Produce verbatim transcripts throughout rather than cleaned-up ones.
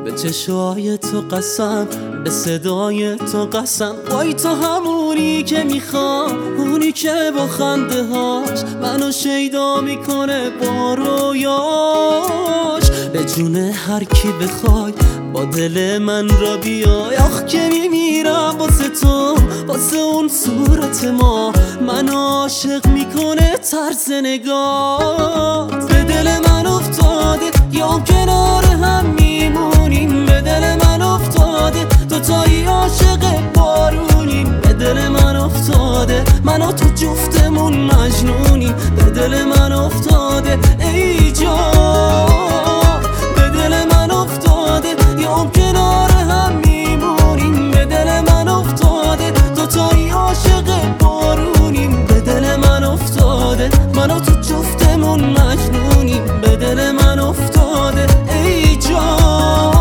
به چشای تو قسم، به صدای تو قسم، وای تو همونی که میخوام، اونی که با خنده هاش منو شیدا میکنه با رویاش. به جون هر کی بخوای با دل من را بیای، آخ که میمیرم واسه تو، واسه اون صورت ما منو عاشق میکنه طرز نگاه. به دل من افتاده یا کنار هم میمونیم، به دل من افتاده دوتایی عاشق بارونیم. به دل من افتاده من و تو جفتمون مجنونیم، به دل من افتاده ای جان، به دل من افتاده یا کنار هم میمونیم. به دل من افتاده دوتایی عاشق بارونیم، به دل من افتاده من و تو جفتمون مجنونیم، به دل من افتاده ای جان.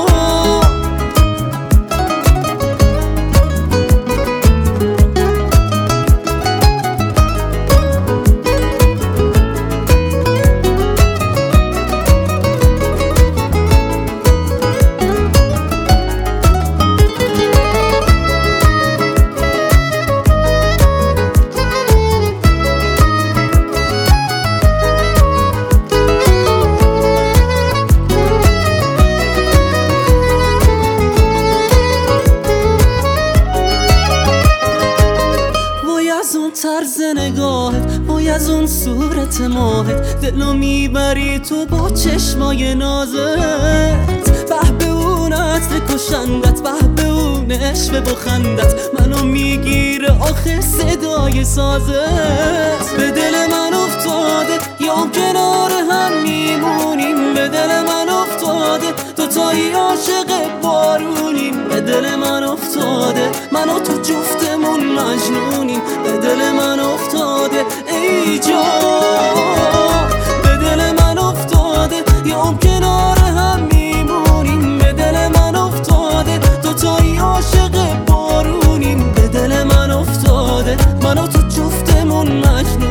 طرز نگاهت، وای از اون صورت ماهت، دلو میبری تو با چشمای نازت. به به اون عطر کشندت، به به اون عشق بخندت، منو میگیره آخه صدای سازت. به دل من افتاده یا کنار هم میمونیم، به دل من افتاده دوتایی عاشق بارونیم. به دل من افتاده من و تو جفتمون مجنونیم، به دل من افتاده ای جان، به دل من افتاده یا کنار هم میمونیم. به دل من افتاده دوتایی عاشق بارونیم، به دل من افتاده من و تو جفتمون مجنونیم.